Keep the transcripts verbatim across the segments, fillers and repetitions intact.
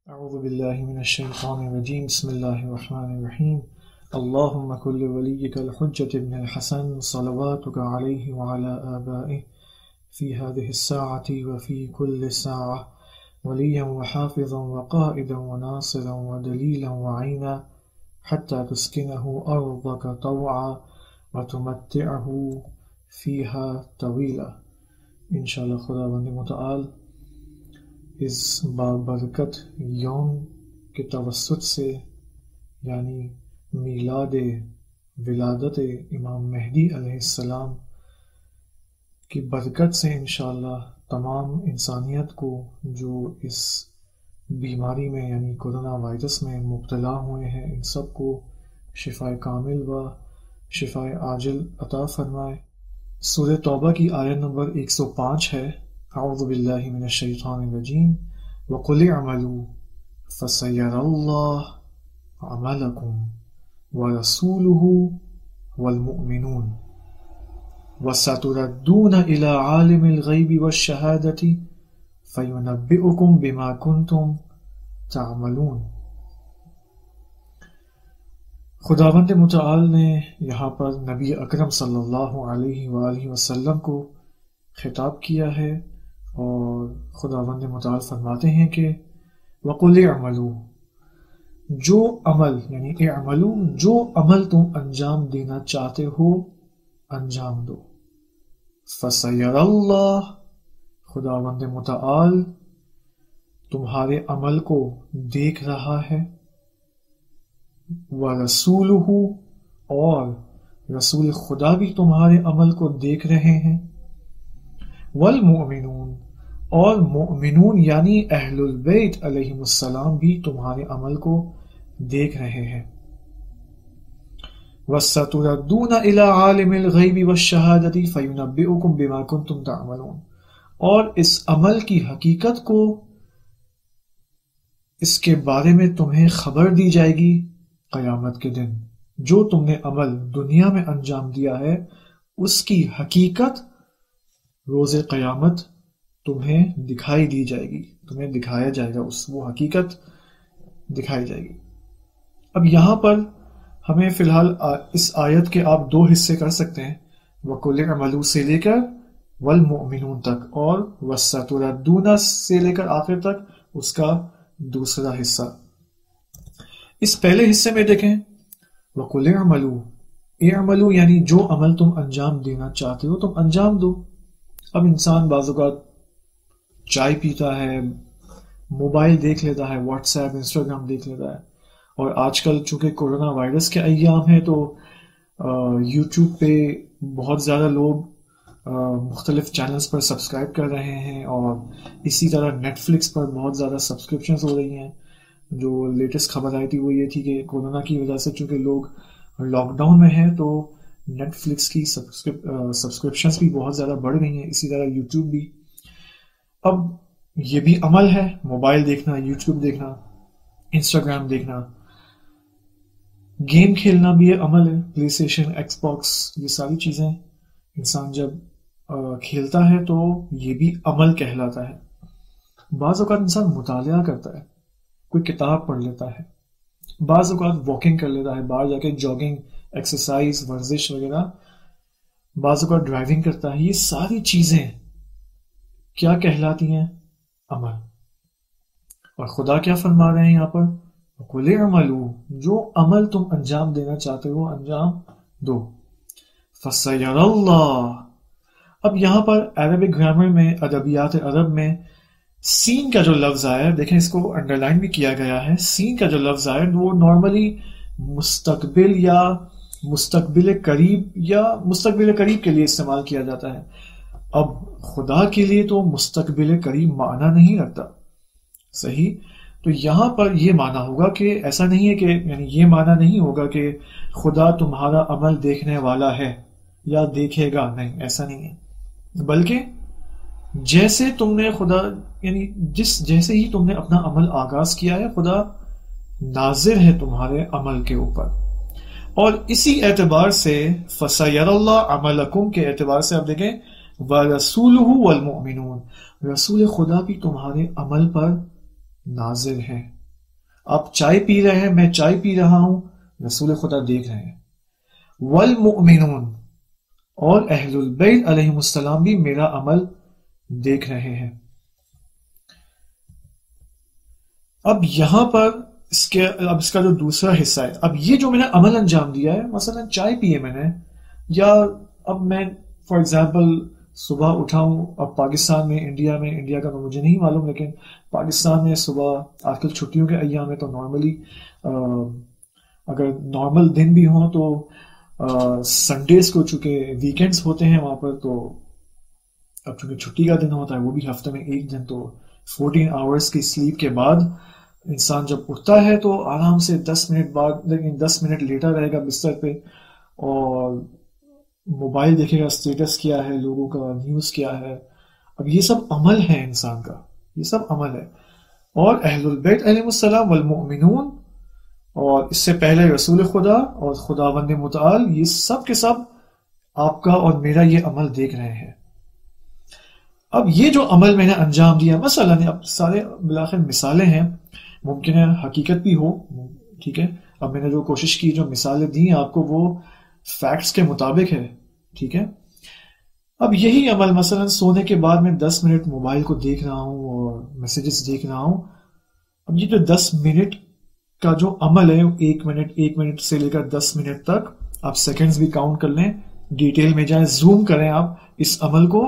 اعوذ باللہ من الشیطان الرجیم بسم اللہ الرحمن الرحیم اللہم کل ولیک الحجة ابن الحسن صلواتک علیہ وعلی آبائہ فی هذه الساعة وفی كل ساعة ولیا وحافظا وقائدا وناصرا ودلیلا وعینا حتی تسکنہ ارضک طوعا وتمتعہ فیہا طویلا۔ انشاءاللہ خداوند متعال اس بابرکت یوم کے توسط سے یعنی میلاد ولادت امام مہدی علیہ السلام کی برکت سے انشاءاللہ تمام انسانیت کو جو اس بیماری میں یعنی کورونا وائرس میں مبتلا ہوئے ہیں ان سب کو شفاء کامل و شفاء عاجل عطا فرمائے۔ سورہ توبہ کی آیت نمبر ایک سو پانچ ہے، اعوذ باللہ من الشیطان الرجیم وقل اعملوا فسیری اللہ عملکم ورسولہ والمؤمنون وستردون الی عالم الغیب والشہادۃ فینبئکم بما کنتم تعملون۔ خداوند متعال نے یہاں پر نبی اکرم صلی اللہ علیہ وآلہ وسلم کو خطاب کیا ہے اور خداوند متعال فرماتے ہیں کہ وَقُلِ اعْمَلُوا، جو عمل یعنی اعملو جو عمل تم انجام دینا چاہتے ہو انجام دو۔ فَسَيَرَ اللَّهُ، خداوند متعال تمہارے عمل کو دیکھ رہا ہے، وَرَسُولُهُ، اور رسول خدا بھی تمہارے عمل کو دیکھ رہے ہیں، والمؤمنون، اور مؤمنون یعنی اہل البیت علیہم السلام بھی تمہارے عمل کو دیکھ رہے ہیں۔ وَسَتُرَدُّونَ إِلَىٰ عَالِمِ الْغَيْبِ وَالشَّهَادَةِ فَيُنَبِّئُكُم بِمَا كُنتُمْ تَعْمَلُونَ، اور اس عمل کی حقیقت کو اس کے بارے میں تمہیں خبر دی جائے گی قیامت کے دن۔ جو تم نے عمل دنیا میں انجام دیا ہے اس کی حقیقت روز قیامت تمہیں دکھائی دی جائے گی، تمہیں دکھایا جائے گا، اس وہ حقیقت دکھائی جائے گی۔ اب یہاں پر ہمیں فی الحال اس آیت کے آپ دو حصے کر سکتے ہیں، وَقُلِ اعْمَلُوا سے لے کر وَالْمُؤْمِنُونَ تک، اور وَسَتُرَدُّونَ سے لے کر آخر تک اس کا دوسرا حصہ۔ اس پہلے حصے میں دیکھیں وَقُلِ اعْمَلُوا، اعْمَلُوا یعنی جو عمل تم انجام دینا چاہتے ہو تم انجام دو۔ اب انسان بعض اوقات چائے پیتا ہے، موبائل دیکھ لیتا ہے، واٹس ایپ انسٹاگرام دیکھ لیتا ہے، اور آج کل چونکہ کورونا وائرس کے ایام ہیں تو یوٹیوب پہ بہت زیادہ لوگ مختلف چینلز پر سبسکرائب کر رہے ہیں، اور اسی طرح نیٹ فلکس پر بہت زیادہ سبسکرپشنز ہو رہی ہیں۔ جو لیٹسٹ خبر آئی تھی وہ یہ تھی کہ کورونا کی وجہ سے چونکہ لوگ لاک ڈاؤن میں ہیں تو نیٹ فلکس کی سبسکرپشنز بھی بہت زیادہ بڑھ گئی ہیں، اسی طرح یوٹیوب بھی۔ اب یہ بھی عمل ہے، موبائل دیکھنا، یوٹیوب دیکھنا، انسٹاگرام دیکھنا، گیم کھیلنا بھی یہ عمل ہے، پلے اسٹیشن، ایکس باکس، یہ ساری چیزیں انسان جب کھیلتا ہے تو یہ بھی عمل کہلاتا ہے۔ بعض اوقات انسان مطالعہ کرتا ہے، کوئی کتاب پڑھ لیتا ہے، بعض اوقات واکنگ کر لیتا ہے، باہر جا کے جاگنگ، ایکسرسائز، ورزش وغیرہ، بعض اوقات ڈرائیونگ کرتا ہے۔ یہ ساری چیزیں کیا کہلاتی ہیں؟ عمل۔ اور خدا کیا فرما رہے ہیں یہاں پر؟ وَقُلِ اعْمَلُوا، جو عمل تم انجام دینا چاہتے ہو انجام دو۔ فَسَيَرَ اللَّهُ، اب یہاں پر عربک گرامر میں، ادبیات عرب میں سین کا جو لفظ آیا ہے، دیکھیں اس کو انڈر لائن بھی کیا گیا ہے، سین کا جو لفظ آیا ہے وہ نارملی مستقبل یا مستقبل قریب یا مستقبل قریب کے لیے استعمال کیا جاتا ہے۔ اب خدا کے لیے تو مستقبل قریب معنی نہیں رکھتا، صحیح؟ تو یہاں پر یہ معنی ہوگا کہ ایسا نہیں ہے کہ یعنی یہ معنی نہیں ہوگا کہ خدا تمہارا عمل دیکھنے والا ہے یا دیکھے گا، نہیں، ایسا نہیں ہے، بلکہ جیسے تم نے خدا یعنی جس جیسے ہی تم نے اپنا عمل آغاز کیا ہے خدا ناظر ہے تمہارے عمل کے اوپر۔ اور اسی اعتبار سے فَسَيَرَ اللَّهُ عَمَلَكُمْ کے اعتبار سے آپ دیکھیں وَرَسُولُهُ وَالْمُؤْمِنُونَ، رسول خدا بھی تمہارے عمل پر ناظر ہے۔ آپ چائے پی رہے ہیں، میں چائے پی رہا ہوں، رسول خدا دیکھ رہے ہیں. والمؤمنون، اور اہل البیت علیہم السلام بھی میرا عمل دیکھ رہے ہیں. اب یہاں پر اس کے اب اس کا جو دوسرا حصہ ہے، اب یہ جو میں نے عمل انجام دیا ہے، مثلا چائے پیے میں نے، یا اب میں فار ایگزامپل صبح اٹھا ہوں، اب پاکستان میں، انڈیا میں، انڈیا کا تو مجھے نہیں معلوم، لیکن پاکستان میں صبح آج کل چھٹیوں کے ایام میں تو نارملی اگر نارمل دن بھی ہوں تو سنڈیز کو چونکہ ویکینڈز ہوتے ہیں وہاں پر، تو اب چونکہ چھٹی کا دن ہوتا ہے وہ بھی ہفتے میں ایک دن، تو فورٹین آورز کی سلیپ کے بعد انسان جب اٹھتا ہے تو آرام سے دس منٹ بعد لیکن دس منٹ لیٹا رہے گا بستر پہ اور موبائل دیکھے گا، اسٹیٹس کیا ہے لوگوں کا، نیوز کیا ہے. اب یہ سب عمل ہے انسان کا، یہ سب عمل ہے. اور اہل البیت علیہ السلام والمؤمنون، اور اس سے پہلے رسول خدا اور خداوند متعال، یہ سب کے سب آپ کا اور میرا یہ عمل دیکھ رہے ہیں. اب یہ جو عمل میں نے انجام دیا، مثلا اب سارے بلاخر مثالیں ہیں، ممکن ہے حقیقت بھی ہو، ٹھیک ہے. اب میں نے جو کوشش کی، جو مثالیں دی آپ کو، وہ فیکٹس کے مطابق ہے، ٹھیک ہے. اب یہی عمل مثلا سونے کے بعد میں دس منٹ موبائل کو دیکھ رہا ہوں اور میسیجز دیکھ رہا ہوں. اب یہ جو دس منٹ کا جو عمل ہے، ایک منٹ ایک منٹ سے لے کر دس منٹ تک، آپ سیکنڈز بھی کاؤنٹ کر لیں، ڈیٹیل میں جائیں، زوم کریں آپ اس عمل کو.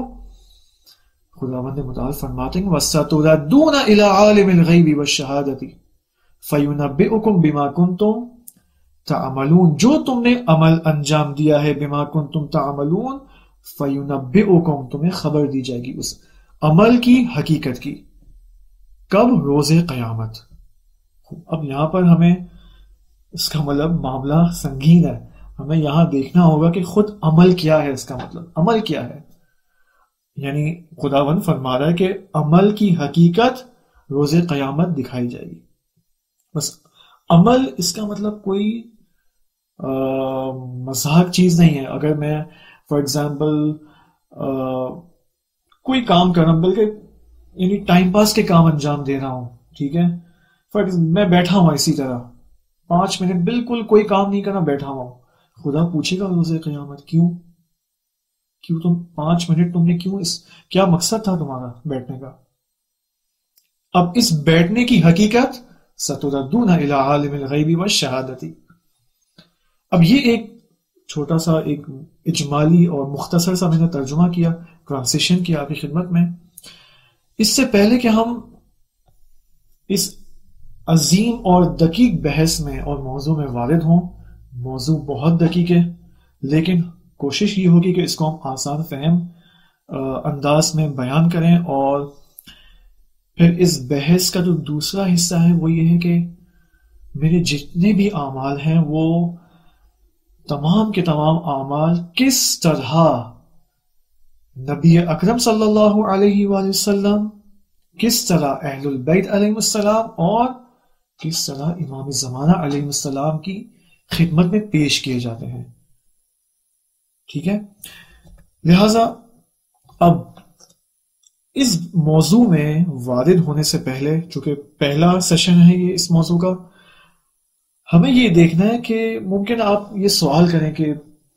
خداوند متعال فرماتے ہیں وَسَتُرَدُّونَ إِلَىٰ عَالِمِ الْغَيْبِ وَالشَّهَادَةِ فَيُنَبِّئُكُم بِمَا كُنتُمْ تَعْمَلُونَ. جو تم نے عمل انجام دیا ہے، بِمَا كُنتُمْ تَعْمَلُونَ فَيُنَبِّئُكُم، تمہیں خبر دی جائے گی اس عمل کی حقیقت کی. کب؟ روز قیامت. اب یہاں پر ہمیں اس کا مطلب معاملہ سنگین ہے، ہمیں یہاں دیکھنا ہوگا کہ خود عمل کیا ہے. اس کا مطلب عمل کیا ہے، یعنی خداوند فرما رہا ہے کہ عمل کی حقیقت روز قیامت دکھائی جائے گی. بس عمل اس کا مطلب کوئی مذاق چیز نہیں ہے. اگر میں فار ایگزامپل کوئی کام کر رہا ہوں، بلکہ یعنی ٹائم پاس کے کام انجام دے رہا ہوں، ٹھیک ہے، فار میں بیٹھا ہوں اسی طرح پانچ منٹ بالکل کوئی کام نہیں کرنا، بیٹھا ہوا ہوں، خدا پوچھے گا روز قیامت کیوں کیوں تم پانچ منٹ تم نے کیوں، اس کیا مقصد تھا تمہارا بیٹھنے کا. اب اس بیٹھنے کی حقیقت ستردون الی عالم الغیب والشہادۃ. اب یہ ایک چھوٹا سا ایک اجمالی اور مختصر سا میں نے ترجمہ کیا، ٹرانسلیشن کیا آپ کی خدمت میں. اس سے پہلے کہ ہم اس عظیم اور دقیق بحث میں اور موضوع میں وارد ہوں، موضوع بہت دقیق ہے، لیکن کوشش یہ ہوگی کہ اس کو ہم آسان فہم انداز میں بیان کریں. اور پھر اس بحث کا جو دوسرا حصہ ہے وہ یہ ہے کہ میرے جتنے بھی اعمال ہیں وہ تمام کے تمام اعمال کس طرح نبی اکرم صلی اللہ علیہ وآلہ وسلم، کس طرح اہل البیت علیہ السلام، اور کس طرح امام زمانہ علیہ السلام کی خدمت میں پیش کیے جاتے ہیں. ٹھیک ہے. لہذا اب اس موضوع میں وارد ہونے سے پہلے، چونکہ پہلا سیشن ہے یہ اس موضوع کا، ہمیں یہ دیکھنا ہے کہ ممکن آپ یہ سوال کریں کہ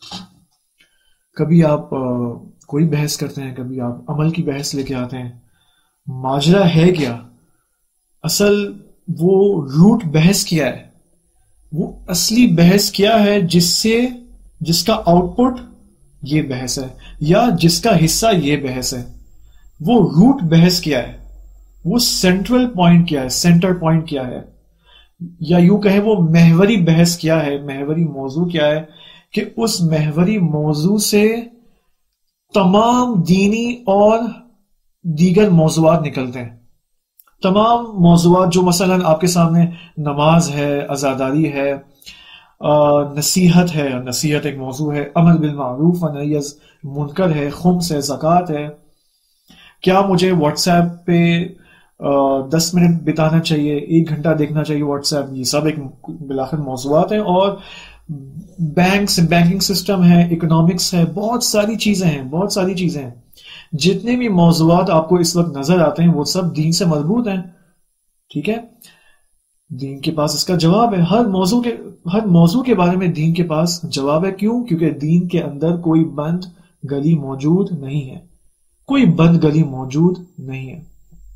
کبھی آپ کوئی بحث کرتے ہیں، کبھی آپ عمل کی بحث لے کے آتے ہیں، ماجرا ہے کیا؟ اصل وہ روٹ بحث کیا ہے، وہ اصلی بحث کیا ہے جس سے جس کا آؤٹ پٹ یہ بحث ہے، یا جس کا حصہ یہ بحث ہے، وہ روٹ بحث کیا ہے، وہ سینٹرل پوائنٹ کیا ہے، سینٹر پوائنٹ کیا ہے، یا یوں کہیں وہ محوری بحث کیا ہے، محوری موضوع کیا ہے، کہ اس محوری موضوع سے تمام دینی اور دیگر موضوعات نکلتے ہیں. تمام موضوعات جو مثلا آپ کے سامنے نماز ہے، عزاداری ہے، نصیحت ہے، نصیحت ایک موضوع ہے، امر بالمعروف و نہی از منکر ہے، خمس ہے، زکوٰۃ ہے، کیا مجھے واٹس ایپ پہ دس منٹ بتانا چاہیے، ایک گھنٹہ دیکھنا چاہیے واٹس ایپ، یہ سب ایک بلاخر موضوعات ہیں. اور بینکس، بینکنگ سسٹم ہے، اکنامکس ہے، بہت ساری چیزیں ہیں، بہت ساری چیزیں ہیں. جتنے بھی موضوعات آپ کو اس وقت نظر آتے ہیں وہ سب دین سے مربوط ہیں. ٹھیک ہے. دین کے پاس اس کا جواب ہے. ہر موضوع کے ہر موضوع کے بارے میں دین کے پاس جواب ہے. کیوں؟ کیونکہ دین کے اندر کوئی بند گلی موجود نہیں ہے. کوئی بند گلی موجود نہیں ہے.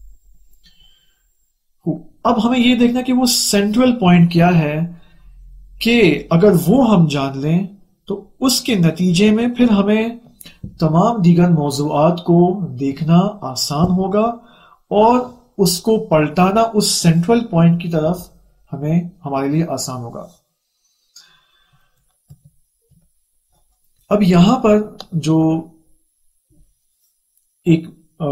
اب ہمیں یہ دیکھنا کہ وہ سینٹرل پوائنٹ کیا ہے، کہ اگر وہ ہم جان لیں تو اس کے نتیجے میں پھر ہمیں تمام دیگر موضوعات کو دیکھنا آسان ہوگا، اور اس کو پلٹانا اس سینٹرل پوائنٹ کی طرف ہمیں ہمارے لیے آسان ہوگا. اب یہاں پر جو ایک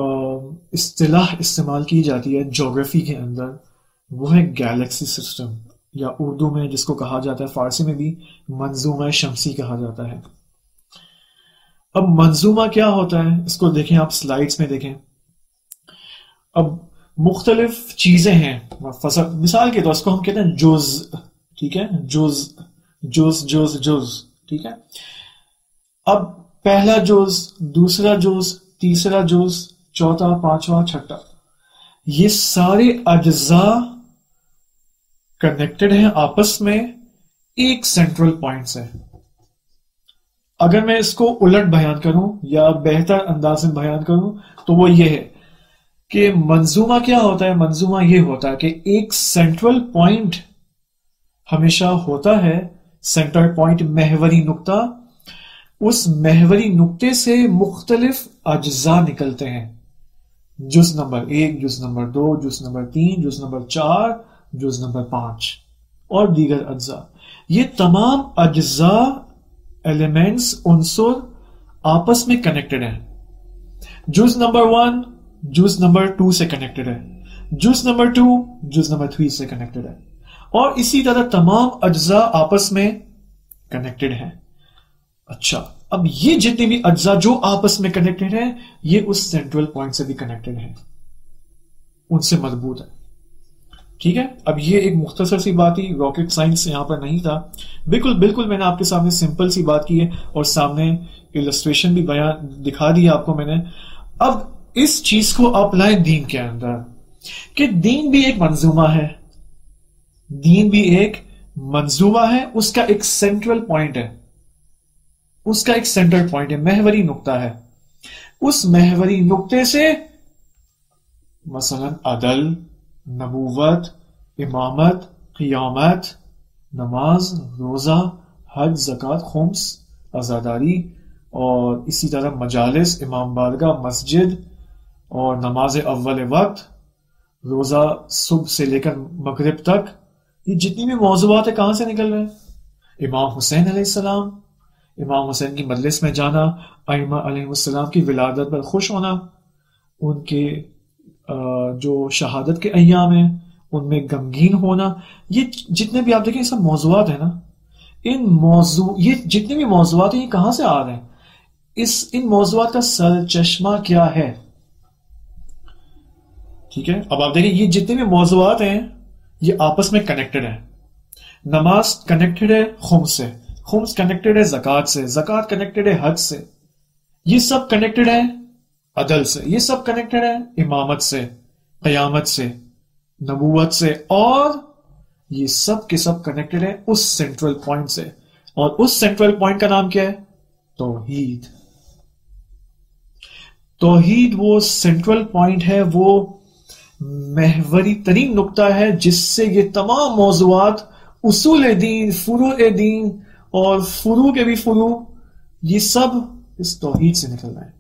اصطلاح استعمال کی جاتی ہے جغرافی کے اندر، وہ ہے گیلیکسی سسٹم، یا اردو میں جس کو کہا جاتا ہے، فارسی میں بھی منظومہ شمسی کہا جاتا ہے. اب منظومہ کیا ہوتا ہے اس کو دیکھیں، آپ سلائیڈز میں دیکھیں. اب مختلف چیزیں ہیں، مثال کے طور اس کو ہم کہتے ہیں جز، ٹھیک ہے، جز جز جز جز ٹھیک ہے. اب پہلا جز، دوسرا جز، تیسرا جز، چوتھا، پانچواں، چھٹا، یہ سارے اجزاء کنیکٹڈ ہیں آپس میں ایک سینٹرل پوائنٹ سے. اگر میں اس کو الٹ بیان کروں یا بہتر انداز میں بیان کروں تو وہ یہ ہے کہ منظومہ کیا ہوتا ہے. منظومہ یہ ہوتا ہے کہ ایک سینٹرل پوائنٹ ہمیشہ ہوتا ہے، سینٹرل پوائنٹ محوری نقطہ. اس محوری نقطے سے مختلف اجزاء نکلتے ہیں، جز نمبر ایک، جز نمبر دو، جز نمبر تین، جز نمبر چار، جز نمبر پانچ اور دیگر اجزاء. یہ تمام اجزاء، ایلیمنٹس، عنصر آپس میں کنیکٹڈ ہیں. جز نمبر ون جز نمبر ٹو سے کنیکٹڈ ہے، جز نمبر ٹو جز نمبر تھری سے کنیکٹڈ ہے، اور اسی طرح تمام اجزاء آپس میں کنیکٹڈ ہیں. اچھا، اب یہ جتنے بھی اجزاء جو آپس میں کنیکٹڈ ہیں، یہ اس سینٹرل پوائنٹ سے بھی کنیکٹڈ ہیں، ان سے مربوط ہے. ٹھیک ہے. اب یہ ایک مختصر سی بات ہی، راکٹ سائنس یہاں پر نہیں تھا. بالکل بالکل میں نے آپ کے سامنے سمپل سی بات کی ہے، اور سامنے السٹریشن بھی بیان دکھا دیا آپ کو میں نے. اب اس چیز کو اپلائیں دین کے اندر، کہ دین بھی ایک منظومہ ہے. دین بھی ایک منظومہ ہے، اس کا ایک سینٹرل پوائنٹ ہے، اس کا ایک سینٹرل پوائنٹ ہے، محوری نقطہ ہے. اس محوری نقطے سے مثلا عدل، نبوت، امامت، قیامت، نماز، روزہ، حج، زکوٰۃ، خمس، عزاداری، اور اسی طرح مجالس، امام بارگاہ، مسجد، اور نماز اول وقت، روزہ صبح سے لے کر مغرب تک، یہ جتنی بھی موضوعات ہیں کہاں سے نکل رہے ہیں؟ امام حسین علیہ السلام، امام حسین کی مجلس میں جانا، ائمہ علیہ السلام کی ولادت پر خوش ہونا، ان کے جو شہادت کے ایام ہیں ان میں غمگین ہونا. یہ جتنے بھی آپ دیکھیں یہ سب موضوعات ہیں نا. ان موضوع یہ جتنے بھی موضوعات ہیں یہ کہاں سے آ رہے ہیں؟ اس ان موضوعات کا سرچشمہ کیا ہے؟ ٹھیک ہے. اب آپ دیکھیں یہ جتنے بھی موضوعات ہیں یہ آپس میں کنیکٹڈ ہیں. نماز کنیکٹڈ ہے خمس سے، خمس کنیکٹڈ ہے زکوٰۃ سے، زکوٰۃ کنیکٹڈ ہے حج سے، یہ سب کنیکٹڈ ہے عدل سے، یہ سب کنیکٹڈ ہے امامت سے، قیامت سے، نبوت سے، اور یہ سب کے سب کنیکٹڈ ہے اس سینٹرل پوائنٹ سے. اور اس سینٹرل پوائنٹ کا نام کیا ہے؟ توحید. توحید وہ سینٹرل پوائنٹ ہے، وہ محوری ترین نقطہ ہے جس سے یہ تمام موضوعات، اصول دین، فروع دین اور فروع کے بھی فروع، یہ سب اس توحید سے نکل رہے ہیں.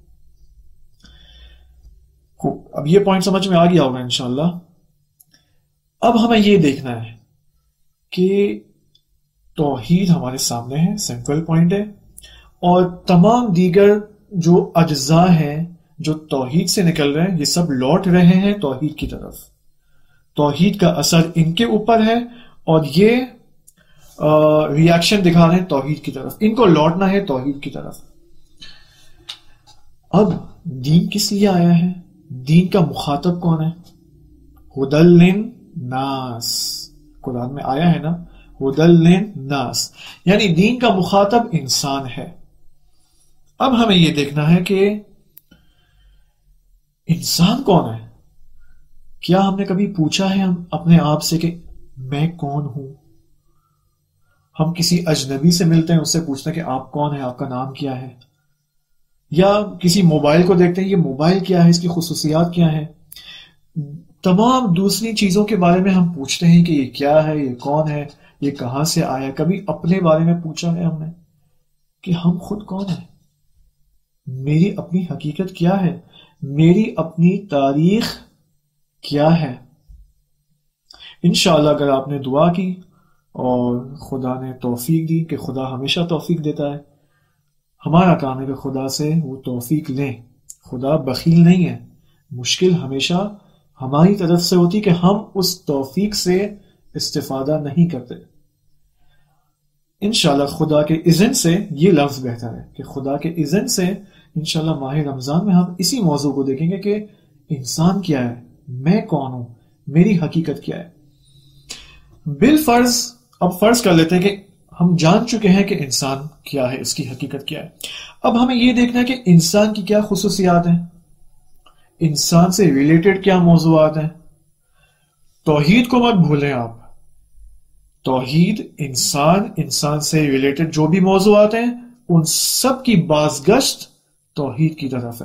اب یہ پوائنٹ سمجھ میں آ گیا ہوگا انشاءاللہ. اب ہمیں یہ دیکھنا ہے کہ توحید ہمارے سامنے ہے، سینٹرل پوائنٹ ہے، اور تمام دیگر جو اجزاء ہیں جو توحید سے نکل رہے ہیں یہ سب لوٹ رہے ہیں توحید کی طرف. توحید کا اثر ان کے اوپر ہے اور یہ ری ایکشن دکھا رہے ہیں توحید کی طرف. ان کو لوٹنا ہے توحید کی طرف. اب دین کس لیے آیا ہے؟ دین کا مخاطب کون ہے؟ ہدی للناس، قرآن میں آیا ہے نا، ہدی للناس، یعنی دین کا مخاطب انسان ہے. اب ہمیں یہ دیکھنا ہے کہ انسان کون ہے. کیا ہم نے کبھی پوچھا ہے ہم اپنے آپ سے کہ میں کون ہوں. ہم کسی اجنبی سے ملتے ہیں، اس سے پوچھتے ہیں کہ آپ کون ہیں، آپ کا نام کیا ہے. یا کسی موبائل کو دیکھتے ہیں، یہ موبائل کیا ہے، اس کی خصوصیات کیا ہیں. تمام دوسری چیزوں کے بارے میں ہم پوچھتے ہیں کہ یہ کیا ہے، یہ کون ہے، یہ کہاں سے آیا. کبھی اپنے بارے میں پوچھا ہے ہم نے کہ ہم خود کون ہیں، میری اپنی حقیقت کیا ہے، میری اپنی تاریخ کیا ہے. انشاءاللہ اگر آپ نے دعا کی اور خدا نے توفیق دی، کہ خدا ہمیشہ توفیق دیتا ہے، ہمارا کام ہے کہ خدا سے وہ توفیق لیں. خدا بخیل نہیں ہے، مشکل ہمیشہ ہماری طرف سے ہوتی کہ ہم اس توفیق سے استفادہ نہیں کرتے. انشاءاللہ خدا کے اذن سے، یہ لفظ بہتر ہے کہ خدا کے اذن سے انشاءاللہ ماہ رمضان میں ہم اسی موضوع کو دیکھیں گے کہ انسان کیا ہے، میں کون ہوں، میری حقیقت کیا ہے. بالفرض اب فرض کر لیتے ہیں کہ ہم جان چکے ہیں کہ انسان کیا ہے، اس کی حقیقت کیا ہے. اب ہمیں یہ دیکھنا ہے کہ انسان کی کیا خصوصیات ہیں، انسان سے ریلیٹڈ کیا موضوعات ہیں. توحید کو مت بھولیں آپ. توحید، انسان، انسان سے ریلیٹڈ جو بھی موضوعات ہیں، ان سب کی بازگشت توحید کی طرف ہے.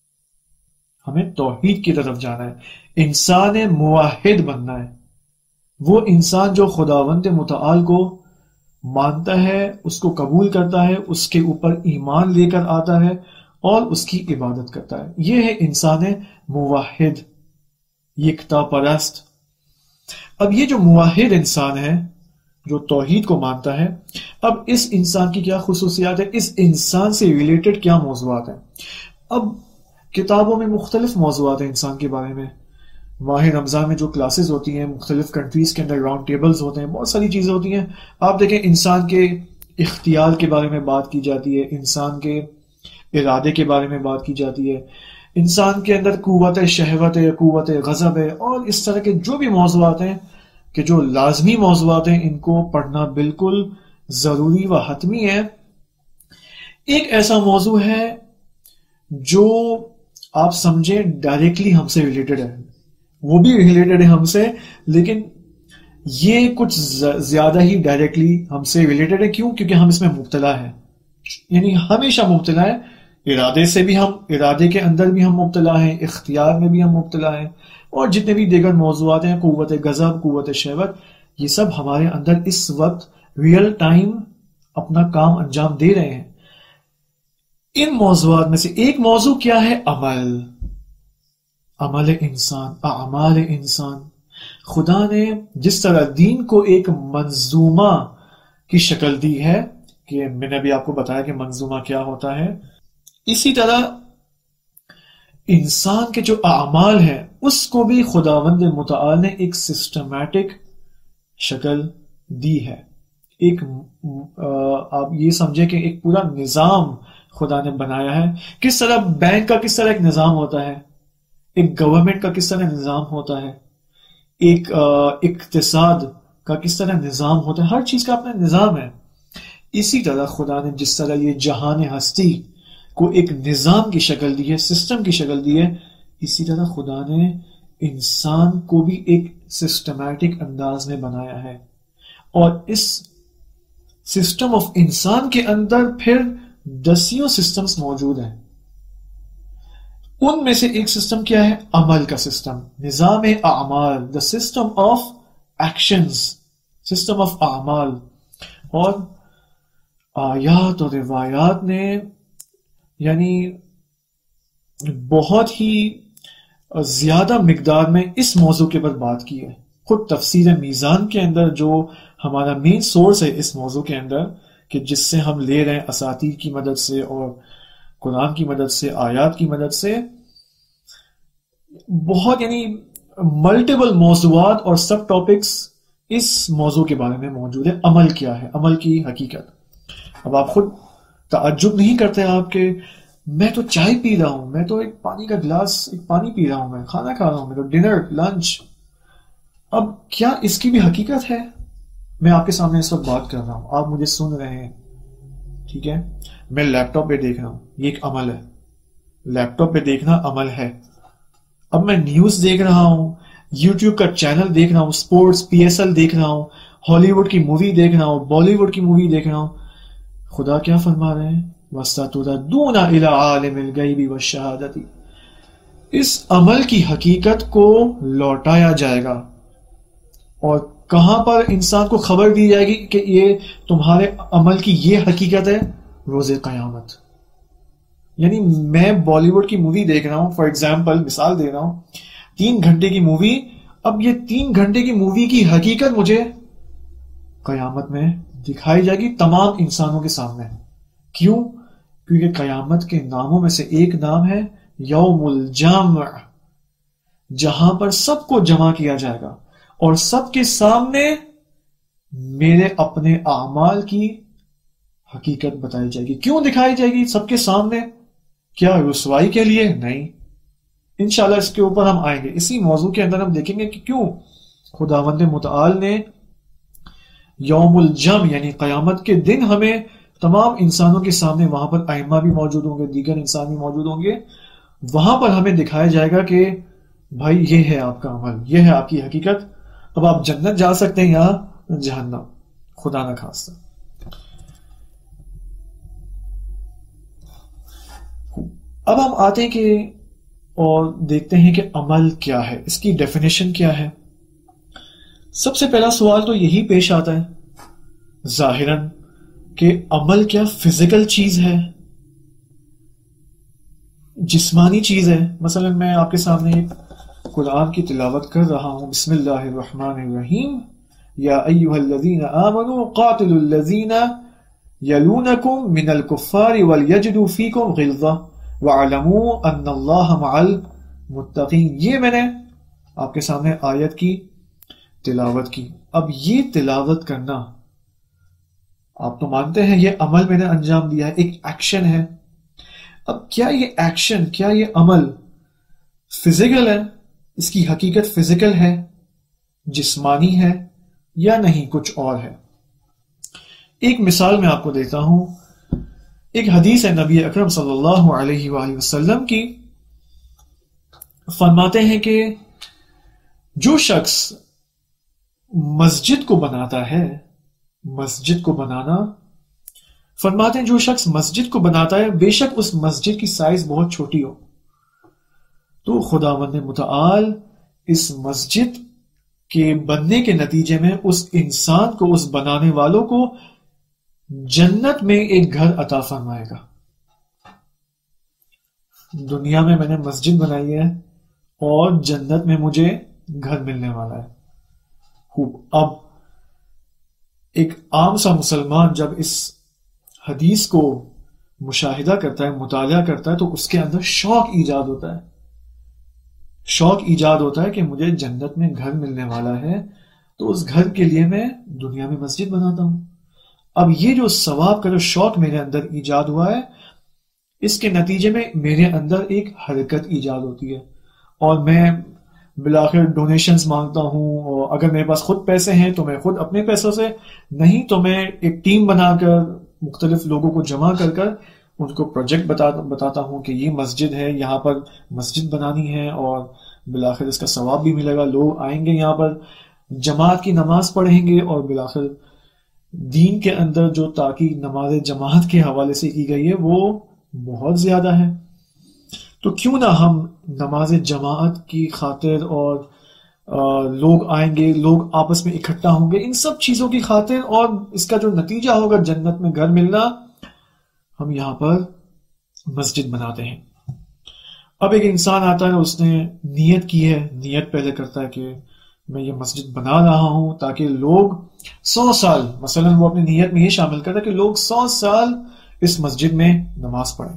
ہمیں توحید کی طرف جانا ہے. انسان موحد بننا ہے، وہ انسان جو خداوند متعال کو مانتا ہے، اس کو قبول کرتا ہے، اس کے اوپر ایمان لے کر آتا ہے اور اس کی عبادت کرتا ہے. یہ ہے انسان موحد، یکتا پرست. اب یہ جو موحد انسان ہے، جو توحید کو مانتا ہے، اب اس انسان کی کیا خصوصیات ہے، اس انسان سے ریلیٹڈ کیا موضوعات ہیں. اب کتابوں میں مختلف موضوعات ہیں انسان کے بارے میں. ماہ رمضان میں جو کلاسز ہوتی ہیں، مختلف کنٹریز کے اندر راؤنڈ ٹیبلز ہوتے ہیں، بہت ساری چیزیں ہوتی ہیں. آپ دیکھیں انسان کے اختیار کے بارے میں بات کی جاتی ہے، انسان کے ارادے کے بارے میں بات کی جاتی ہے، انسان کے اندر قوت شہوت ہے، قوت غضب ہے، اور اس طرح کے جو بھی موضوعات ہیں کہ جو لازمی موضوعات ہیں، ان کو پڑھنا بالکل ضروری و حتمی ہے. ایک ایسا موضوع ہے جو آپ سمجھیں ڈائریکٹلی ہم سے ریلیٹڈ ہے، وہ بھی ریلیٹڈ ہے ہم سے، لیکن یہ کچھ زیادہ ہی ڈائریکٹلی ہم سے ریلیٹڈ ہے. کیوں؟ کیونکہ ہم اس میں مبتلا ہیں، یعنی ہمیشہ مبتلا ہے. ارادے سے بھی ہم، ارادے کے اندر بھی ہم مبتلا ہیں، اختیار میں بھی ہم مبتلا ہیں، اور جتنے بھی دیگر موضوعات ہیں، قوت غضب، قوت شہوت، یہ سب ہمارے اندر اس وقت ریئل ٹائم اپنا کام انجام دے رہے ہیں. ان موضوعات میں سے ایک موضوع کیا ہے؟ عمل. عمل انسان، اعمال انسان. خدا نے جس طرح دین کو ایک منظومہ کی شکل دی ہے، کہ میں نے بھی آپ کو بتایا کہ منظومہ کیا ہوتا ہے، اسی طرح انسان کے جو اعمال ہیں اس کو بھی خداوند متعال نے ایک سسٹمیٹک شکل دی ہے. ایک آپ یہ سمجھے کہ ایک پورا نظام خدا نے بنایا ہے. کس طرح بینک کا کس طرح ایک نظام ہوتا ہے، ایک گورنمنٹ کا کس طرح نظام ہوتا ہے، ایک اقتصاد کا کس طرح نظام ہوتا ہے، ہر چیز کا اپنا نظام ہے. اسی طرح خدا نے جس طرح یہ جہان ہستی کو ایک نظام کی شکل دی ہے، سسٹم کی شکل دی ہے، اسی طرح خدا نے انسان کو بھی ایک سسٹمیٹک انداز میں بنایا ہے. اور اس سسٹم آف انسان کے اندر پھر دسیوں سسٹمز موجود ہیں. ان میں سے ایک سسٹم کیا ہے؟ عمل کا سسٹم، نظام اعمال، the system of actions، system of اعمال. اور آیات اور روایات نے یعنی بہت ہی زیادہ مقدار میں اس موضوع کے پر بات کی ہے. خود تفسیر میزان کے اندر جو ہمارا مین سورس ہے اس موضوع کے اندر، کہ جس سے ہم لے رہے ہیں اساطیر کی مدد سے اور قرآن کی مدد سے، آیات کی مدد سے، بہت یعنی ملٹیپل موضوعات اور سب ٹاپکس اس موضوع کے بارے میں موجود ہے. عمل کیا ہے، عمل کی حقیقت. اب آپ خود تعجب نہیں کرتے آپ کہ میں تو چائے پی رہا ہوں، میں تو ایک پانی کا گلاس ایک پانی پی رہا ہوں، میں کھانا کھا رہا ہوں، میں تو ڈنر لنچ. اب کیا اس کی بھی حقیقت ہے؟ میں آپ کے سامنے اس وقت بات کر رہا ہوں، آپ مجھے سن رہے ہیں، ٹھیک ہے، میں لیپ ٹاپ پہ دیکھ رہا ہوں، یہ ایک عمل ہے. لیپ ٹاپ پہ دیکھنا عمل ہے. اب میں نیوز دیکھ رہا ہوں यूट्यूब का चैनल देख रहा हूं, स्पोर्ट्स पी एस एल देख रहा हूं, हॉलीवुड की मूवी देख रहा हूं, बॉलीवुड की मूवी देख रहा हूं, खुदा क्या फरमा रहे हैं, वस्ततुरद्दूना इला आलिमिल गैबि वश्शहादति, इस अमल की हकीकत को लौटाया जाएगा और कहां पर इंसान को खबर दी जाएगी कि ये तुम्हारे अमल की ये हकीकत है, रोजे कयामत। यानी मैं बॉलीवुड की मूवी देख रहा हूं, फॉर एग्जाम्पल मिसाल दे रहा हूं, तीन घंटे की मूवी, अब ये तीन घंटे की मूवी की हकीकत मुझे कयामत में दिखाई जाएगी तमाम इंसानों के सामने। क्यों? क्योंकि कयामत के नामों में से एक नाम है यौमुल जम, जहां पर सबको जमा किया जाएगा और सबके सामने मेरे अपने अमाल की हकीकत बताई जाएगी। क्यों दिखाई जाएगी सबके सामने? क्या रुसवाई के लिए? नहीं, इंशाल्लाह इसके ऊपर हम आएंगे। इसी मौजू के अंदर हम देखेंगे कि क्यों खुदावंद मुतआल ने यौमुल जम यानी कयामत के दिन हमें तमाम इंसानों के सामने, वहां पर आइमा भी मौजूद होंगे, दीगर इंसान भी मौजूद होंगे, वहां पर हमें दिखाया जाएगा कि भाई ये है आपका अमल, ये है आपकी हकीकत, अब आप जन्नत जा सकते हैं या जहन्नम, खुदा ना खास्ता। अब हम आते हैं कि और देखते हैं कि अमल क्या है, इसकी डेफिनेशन क्या है। सबसे पहला सवाल तो यही पेश आता है जाहिरन कि अमल क्या फिजिकल चीज है, जिस्मानी चीज है। मसलन मैं आपके सामने एक कुरान की तिलावत कर रहा हूं, बिस्मिल्लाहिर्रहमानिर्रहीम, या अय्युहल्लज़ीना आमनू क़ातिलुल्लज़ीना यलूनकुम मिनल कुफ़्फ़ारि वल यजिदू फ़ीकुम ग़िल्ज़ा वअलमू अन्नल्लाह मअल मुत्तक़ीन। ये मैंने आपके सामने आयत की तिलावत की। अब ये तिलावत करना, आप तो मानते हैं ये अमल मैंने अंजाम दिया है, एक एक्शन है। अब क्या ये एक्शन, क्या ये अमल फिजिकल है, इसकी हकीकत फिजिकल है, जिस्मानी है या नहीं कुछ और है? एक मिसाल मैं आपको देता हूं। एक हदीस है नबी अकरम सल्लल्लाहु अलैहि वसल्लम की, फरमाते हैं कि जो शख्स मस्जिद को बनाता है, मस्जिद को बनाना, फरमाते हैं जो शख्स मस्जिद को बनाता है, बेशक उस मस्जिद की साइज बहुत छोटी हो, तो खुदावंद मुतआल इस मस्जिद के बनने के नतीजे में उस इंसान को, उस बनाने वालों को जन्नत में एक घर अता फरमाएगा। दुनिया में मैंने मस्जिद बनाई है और जन्नत में मुझे घर मिलने वाला है। खूब। अब एक आम सा मुसलमान जब इस हदीस को मुशाहिदा करता है, मुतालिया करता है, तो उसके अंदर शौक ईजाद होता है, शौक ईजाद होता है कि मुझे जन्नत में घर मिलने वाला है, तो उस घर के लिए मैं दुनिया में मस्जिद बनाता हूं। अब ये जो सवाब का जो शौक मेरे अंदर ईजाद हुआ है, इसके नतीजे में मेरे अंदर एक हरकत ईजाद होती है और मैं बिलाखिर डोनेशंस मांगता हूं, और अगर मेरे पास खुद पैसे हैं तो मैं खुद अपने पैसों से, नहीं तो मैं एक टीम बनाकर मुख्तलिफ लोगों को जमा कर कर उनको प्रोजेक्ट बता बताता हूं कि ये मस्जिद है, यहाँ पर मस्जिद बनानी है और बिलाखिर इसका सवाब भी मिलेगा। लोग आएंगे यहाँ पर, जमात की नमाज पढ़ेंगे और बिलाखिर दीन के अंदर जो ताकि नमाज जमात के हवाले से की गई है वो बहुत ज्यादा है। तो क्यों ना हम नमाज जमात की खातिर, और आ, लोग आएंगे, लोग आपस में इकट्ठा होंगे, इन सब चीजों की खातिर, और इसका जो नतीजा होगा जन्नत में घर मिलना, हम यहां पर मस्जिद बनाते हैं। अब एक इंसान आता है, उसने नियत की है, नियत पहले करता है कि मैं ये मस्जिद बना रहा हूं ताकि लोग सौ साल, मसलन वो अपनी नियत में ये शामिल करता है कि लोग सौ साल इस मस्जिद में नमाज पढ़ें।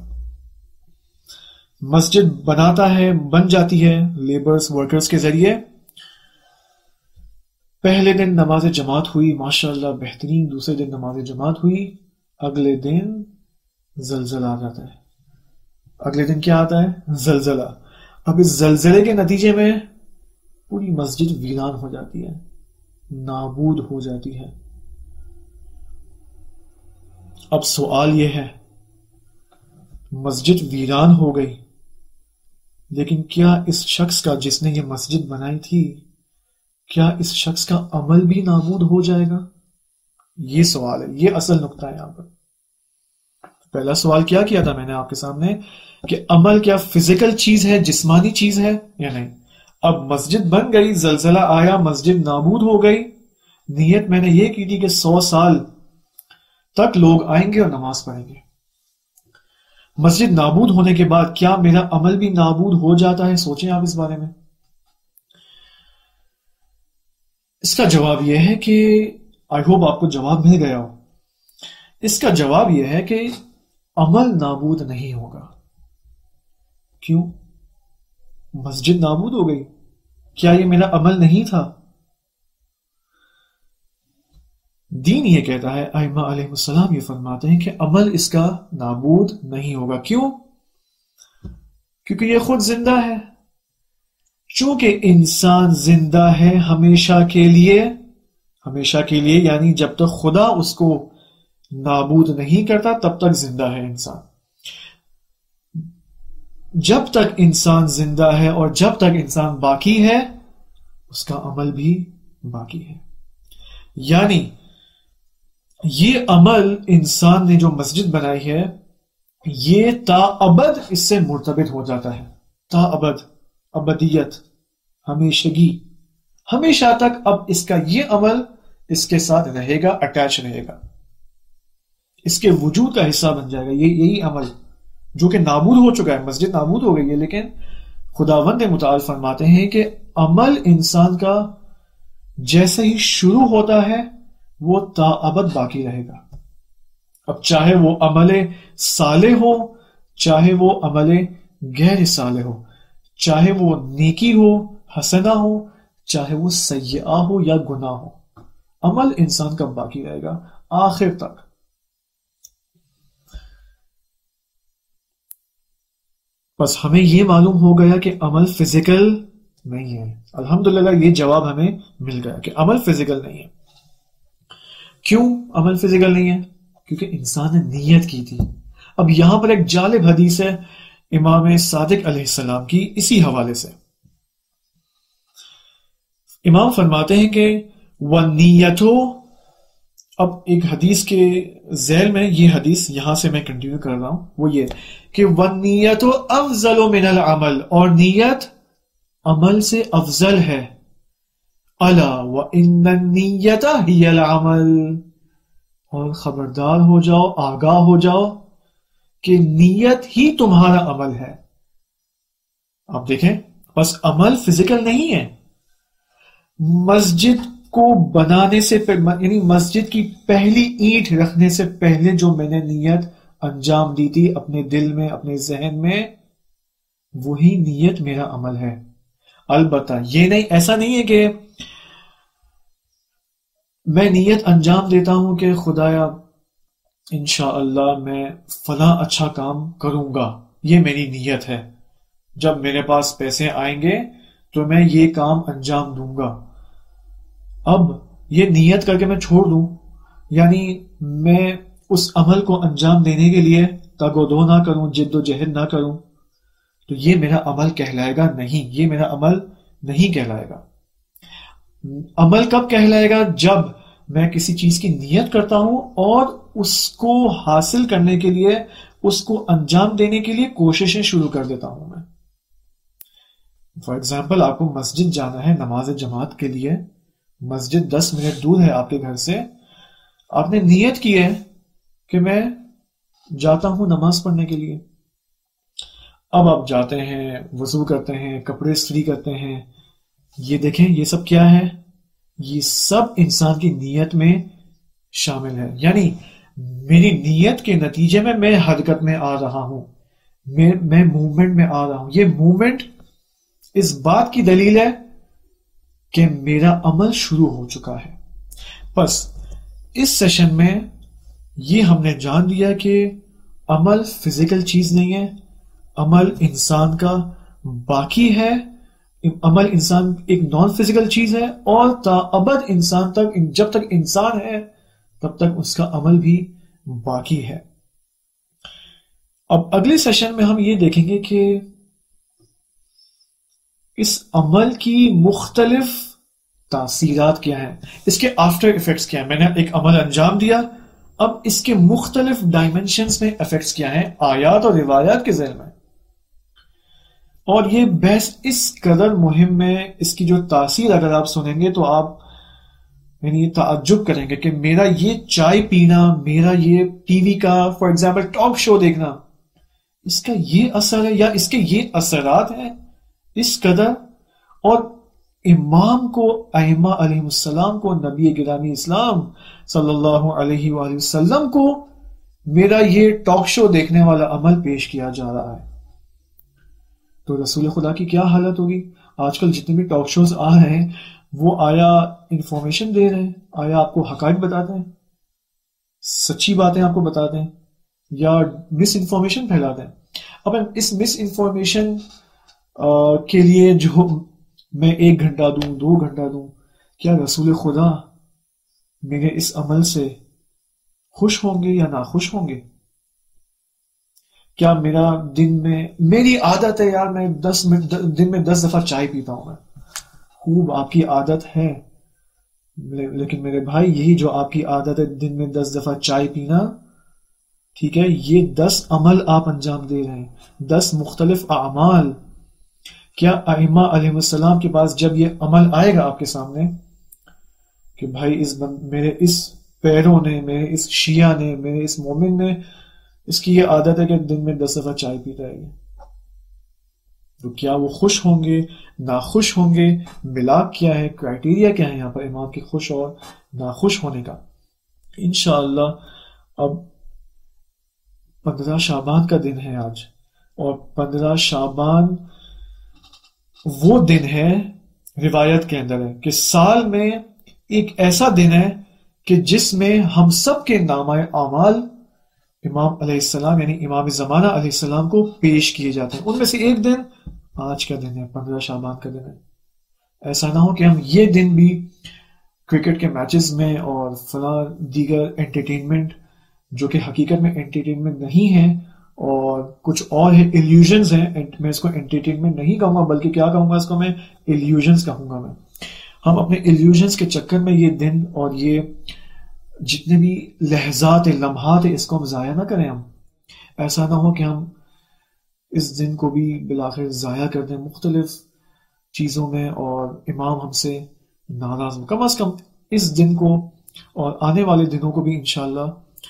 मस्जिद बनाता है, बन जाती है लेबर्स, वर्कर्स के जरिए। पहले दिन नमाज जमात हुई, माशाअल्लाह बेहतरीन। दूसरे दिन नमाज जमात हुई, अगले दिन जलजला आ जाता है। अगले दिन क्या आता है? जलजला। अब इस जलजले के नतीजे में पूरी मस्जिद वीरान हो जाती है, नाबूद हो जाती है। अब सवाल यह है, मस्जिद वीरान हो गई, लेकिन क्या इस शख्स का जिसने ये मस्जिद बनाई थी کیا اس شخص کا عمل بھی نابود ہو جائے گا؟ یہ سوال ہے، یہ اصل نقطہ ہے یہاں پر۔ پہلا سوال کیا کیا تھا میں نے آپ کے سامنے کہ عمل کیا فزیکل چیز ہے، جسمانی چیز ہے یا نہیں؟ اب مسجد بن گئی، زلزلہ آیا، مسجد نابود ہو گئی، نیت میں نے یہ کی تھی کہ سو سال تک لوگ آئیں گے اور نماز پڑھیں گے۔ مسجد نابود ہونے کے بعد کیا میرا عمل بھی نابود ہو جاتا ہے؟ سوچیں آپ اس بارے میں۔ اس کا جواب یہ ہے کہ آئی ہوپ آپ کو جواب مل گیا ہو۔ اس کا جواب یہ ہے کہ عمل نابود نہیں ہوگا۔ کیوں؟ مسجد نابود ہو گئی، کیا یہ میرا عمل نہیں تھا؟ دین یہ کہتا ہے، ائمہ علیہ السلام یہ فرماتے ہیں کہ عمل اس کا نابود نہیں ہوگا۔ کیوں؟ کیونکہ یہ خود زندہ ہے۔ چونکہ انسان زندہ ہے ہمیشہ کے لیے، ہمیشہ کے لیے یعنی جب تک خدا اس کو نابود نہیں کرتا تب تک زندہ ہے انسان۔ جب تک انسان زندہ ہے اور جب تک انسان باقی ہے اس کا عمل بھی باقی ہے۔ یعنی یہ عمل انسان نے جو مسجد بنائی ہے یہ تا ابد اس سے مرتبط ہو جاتا ہے، تا ابد، ابدیت، ہمیشگی، ہمیشہ تک اب اس کا یہ عمل اس کے ساتھ رہے گا، اٹیچ رہے گا، اس کے وجود کا حصہ بن جائے گا۔ یہ یہی عمل جو کہ نابود ہو چکا ہے، مسجد نابود ہو گئی ہے لیکن خداوند متعال فرماتے ہیں کہ عمل انسان کا جیسے ہی شروع ہوتا ہے وہ تا ابد باقی رہے گا۔ اب چاہے وہ عمل صالح ہو، چاہے وہ عمل غیر صالح ہو، چاہے وہ نیکی ہو، حسنہ ہو، چاہے وہ سیئہ ہو یا گناہ ہو، عمل انسان کا باقی رہے گا آخر تک۔ بس ہمیں یہ معلوم ہو گیا کہ عمل فزیکل نہیں ہے۔ الحمدللہ یہ جواب ہمیں مل گیا کہ عمل فزیکل نہیں ہے۔ کیوں عمل فزیکل نہیں ہے؟ کیونکہ انسان نے نیت کی تھی۔ اب یہاں پر ایک جالب حدیث ہے امام صادق علیہ السلام کی اسی حوالے سے۔ امام فرماتے ہیں کہ وَالنِّيَّةُ، اب ایک حدیث کے ذیل میں یہ حدیث یہاں سے میں کنٹینیو کر رہا ہوں، وہ یہ کہ وَالنِّيَّةُ أَفْضَلُ مِنَ الْعَمَلِ، اور نیت عمل سے افضل ہے۔ الا وَإِنَّ النِّيَّةَ هِيَ الْعَمَلِ، اور خبردار ہو جاؤ، آگاہ ہو جاؤ کہ نیت ہی تمہارا عمل ہے۔ آپ دیکھیں، بس عمل فزیکل نہیں ہے۔ مسجد کو بنانے سے یعنی مسجد کی پہلی اینٹ رکھنے سے پہلے جو میں نے نیت انجام دی تھی اپنے دل میں، اپنے ذہن میں، وہی نیت میرا عمل ہے۔ البتہ یہ نہیں، ایسا نہیں ہے کہ میں نیت انجام دیتا ہوں کہ خدایا انشاءاللہ میں فلاں اچھا کام کروں گا، یہ میری نیت ہے، جب میرے پاس پیسے آئیں گے تو میں یہ کام انجام دوں گا۔ اب یہ نیت کر کے میں چھوڑ دوں، یعنی میں اس عمل کو انجام دینے کے لیے تگ و دو نہ کروں، جد و جہد نہ کروں، تو یہ میرا عمل کہلائے گا نہیں، یہ میرا عمل نہیں کہلائے گا۔ عمل کب کہلائے گا؟ جب میں کسی چیز کی نیت کرتا ہوں اور اس کو حاصل کرنے کے لیے، اس کو انجام دینے کے لیے کوششیں شروع کر دیتا ہوں میں۔ فار ایگزامپل، آپ کو مسجد جانا ہے نماز جماعت کے لیے، مسجد دس منٹ دور ہے آپ کے گھر سے، آپ نے نیت کی ہے کہ میں جاتا ہوں نماز پڑھنے کے لیے۔ اب آپ جاتے ہیں، وضو کرتے ہیں، کپڑے استری کرتے ہیں، یہ دیکھیں یہ سب کیا ہے؟ یہ سب انسان کی نیت میں شامل ہے۔ یعنی میری نیت کے نتیجے میں میں حرکت میں آ رہا ہوں، میں میں موومنٹ میں آ رہا ہوں۔ یہ موومنٹ اس بات کی دلیل ہے کہ میرا عمل شروع ہو چکا ہے۔ بس اس سیشن میں یہ ہم نے جان لیا کہ عمل فزیکل چیز نہیں ہے، عمل انسان کا باقی ہے، عمل انسان ایک نان فزیکل چیز ہے، اور تا ابد انسان تک، جب تک انسان ہے تب تک اس کا عمل بھی باقی ہے۔ اب اگلے سیشن میں ہم یہ دیکھیں گے کہ اس عمل کی مختلف تاثیرات کیا ہیں، اس کے آفٹر ایفیکٹس کیا ہیں. میں نے ایک عمل انجام دیا، اب اس کے مختلف ڈائمینشنز میں ایفیکٹس کیا ہیں آیات اور روایات کے ذیل میں. اور یہ بحث اس قدر مہم ہے، اس کی جو تاثیر اگر آپ سنیں گے تو آپ یعنی تعجب کریں گے کہ میرا یہ چائے پینا، میرا یہ ٹی وی کا فار ایگزامپل ٹاک شو دیکھنا، اس کا یہ اثر ہے یا اس کے یہ اثرات ہیں اس قدر. اور امام کو، ائمہ علیہ السلام کو، نبی گرامی اسلام صلی اللہ علیہ وآلہ وسلم کو میرا یہ ٹاک شو دیکھنے والا عمل پیش کیا جا رہا ہے، تو رسول خدا کی کیا حالت ہوگی؟ آج کل جتنے بھی ٹاک شوز آ رہے ہیں وہ آیا انفارمیشن دے رہے ہیں، آیا آپ کو حقائق بتاتے ہیں، سچی باتیں آپ کو بتاتے ہیں، یا مس انفارمیشن پھیلاتے ہیں؟ اب اس مس انفارمیشن کے لیے جو میں ایک گھنٹہ دوں، دو گھنٹہ دوں، کیا رسول خدا میرے اس عمل سے خوش ہوں گے یا ناخوش ہوں گے؟ کیا میرا دن میں، میری عادت ہے یار میں دس منٹ دن میں دس دفعہ چائے پیتا ہوں، میں خوب آپ کی عادت ہے، لیکن میرے بھائی یہی جو آپ کی عادت ہے دن میں دس دفعہ چائے پینا، ٹھیک ہے، یہ دس عمل آپ انجام دے رہے ہیں، دس مختلف اعمال. کیا ائمہ علیہ السلام کے پاس جب یہ عمل آئے گا آپ کے سامنے کہ بھائی اس بند میرے اس پیروں نے، میرے اس شیعہ نے، میرے اس مومن نے، اس کی یہ عادت ہے کہ دن میں دس دفعہ چائے پیتا ہے، تو کیا وہ خوش ہوں گے، ناخوش ہوں گے؟ ملاک کیا ہے، کرائٹیریا کیا ہے یہاں پر امام کے خوش اور ناخوش ہونے کا؟ انشاءاللہ اب پندرہ شعبان کا دن ہے آج، اور پندرہ شعبان وہ دن ہے روایت کے اندر ہے کہ سال میں ایک ایسا دن ہے کہ جس میں ہم سب کے نامہ اعمال امام علیہ السلام یعنی امام زمانہ علیہ السلام کو پیش کیے جاتے ہیں. ان میں سے ایک دن آج کا دن ہے، پندرہ شعبان کا دن ہے. ایسا نہ ہو کہ ہم یہ دن بھی کرکٹ کے میچز میں اور فلاں دیگر انٹرٹینمنٹ جو کہ حقیقت میں انٹرٹینمنٹ نہیں ہے اور کچھ اور ہے، ایلیوژنز ہیں، میں اس کو انٹرٹینمنٹ نہیں کہوں گا بلکہ کیا کہوں گا، اس کو میں ایلیوژنز کہوں گا. میں ہم اپنے ایلیوژنز کے چکر میں یہ دن اور یہ جتنے بھی لحظات لمحات ہیں اس کو ہم ضائع نہ کریں. ہم ایسا نہ ہو کہ ہم اس دن کو بھی بالآخر ضائع کر دیں مختلف چیزوں میں اور امام ہم سے ناراض ہو. کم از کم اس دن کو اور آنے والے دنوں کو بھی انشاءاللہ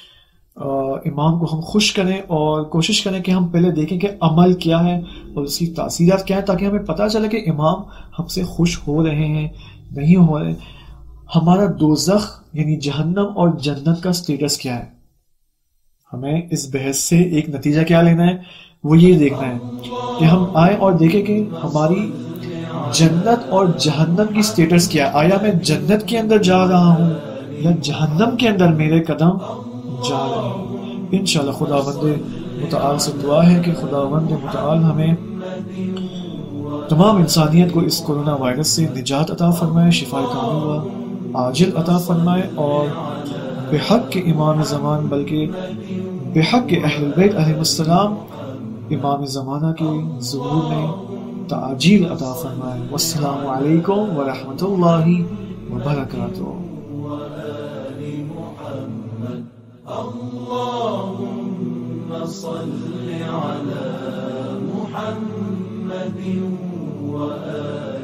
امام کو ہم خوش کریں اور کوشش کریں کہ ہم پہلے دیکھیں کہ عمل کیا ہے اور اس کی تاثیرات کیا ہے، تاکہ ہمیں پتہ چلے کہ امام ہم سے خوش ہو رہے ہیں نہیں ہو رہے. ہمارا دوزخ یعنی جہنم اور جنت کا سٹیٹس کیا ہے. ہمیں اس بحث سے ایک نتیجہ کیا لینا ہے، وہ یہ دیکھنا ہے کہ ہم آئیں اور دیکھیں کہ ہماری جنت اور جہنم کی سٹیٹس کیا ہے. آیا میں جنت کے اندر جا رہا ہوں یا جہنم کے اندر میرے قدم جا رہے ہیں. انشاءاللہ خداوند متعال سے دعا ہے کہ خداوند متعال ہمیں تمام انسانیت کو اس کورونا وائرس سے نجات عطا فرمائے، شفا کامل و عاجل عطا فرمائے، اور بحق کے امام زمان بلکہ بحق کے اہل بیت علیہ السلام امام زمانہ کے ظہور میں تعجیل عطا فرمائے. والسلام علیکم ورحمۃ اللہ وبرکاتہ. اللهم صل على محمد وآله